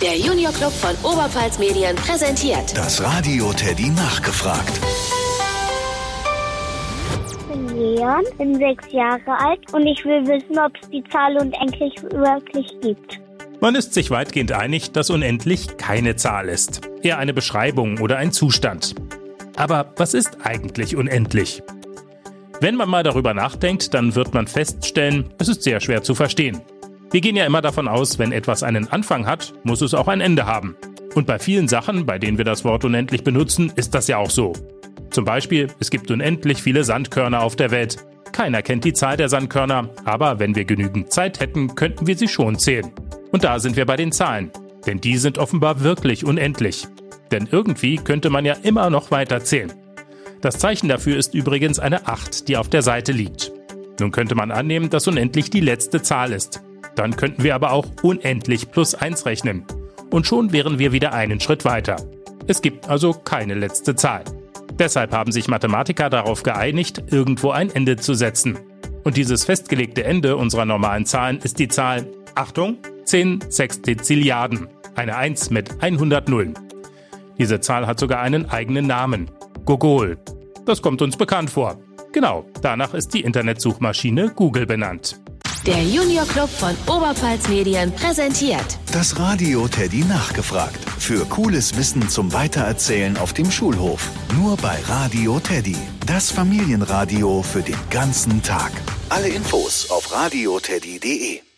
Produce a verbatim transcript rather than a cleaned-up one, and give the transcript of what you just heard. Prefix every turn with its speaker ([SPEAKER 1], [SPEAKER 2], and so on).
[SPEAKER 1] Der Junior Club von Oberpfalz Medien präsentiert
[SPEAKER 2] Das Radio Teddy nachgefragt.
[SPEAKER 3] Ich bin Leon, bin sechs Jahre alt und ich will wissen, ob es die Zahl unendlich wirklich gibt.
[SPEAKER 4] Man ist sich weitgehend einig, dass unendlich keine Zahl ist. Eher eine Beschreibung oder ein Zustand. Aber was ist eigentlich unendlich? Wenn man mal darüber nachdenkt, dann wird man feststellen, es ist sehr schwer zu verstehen. Wir gehen ja immer davon aus, wenn etwas einen Anfang hat, muss es auch ein Ende haben. Und bei vielen Sachen, bei denen wir das Wort unendlich benutzen, ist das ja auch so. Zum Beispiel, es gibt unendlich viele Sandkörner auf der Welt. Keiner kennt die Zahl der Sandkörner, aber wenn wir genügend Zeit hätten, könnten wir sie schon zählen. Und da sind wir bei den Zahlen. Denn die sind offenbar wirklich unendlich. Denn irgendwie könnte man ja immer noch weiter zählen. Das Zeichen dafür ist übrigens eine acht, die auf der Seite liegt. Nun könnte man annehmen, dass unendlich die letzte Zahl ist. Dann könnten wir aber auch unendlich plus eins rechnen. Und schon wären wir wieder einen Schritt weiter. Es gibt also keine letzte Zahl. Deshalb haben sich Mathematiker darauf geeinigt, irgendwo ein Ende zu setzen. Und dieses festgelegte Ende unserer normalen Zahlen ist die Zahl, Achtung, zehn Sextezilliarden, eine eins mit hundert Nullen. Diese Zahl hat sogar einen eigenen Namen, Gogol. Das kommt uns bekannt vor. Genau, danach ist die Internetsuchmaschine Google benannt.
[SPEAKER 1] Der Junior Club von Oberpfalz Medien präsentiert
[SPEAKER 2] Das Radio Teddy nachgefragt. Für cooles Wissen zum Weitererzählen auf dem Schulhof. Nur bei Radio Teddy. Das Familienradio für den ganzen Tag. Alle Infos auf radio teddy punkt de.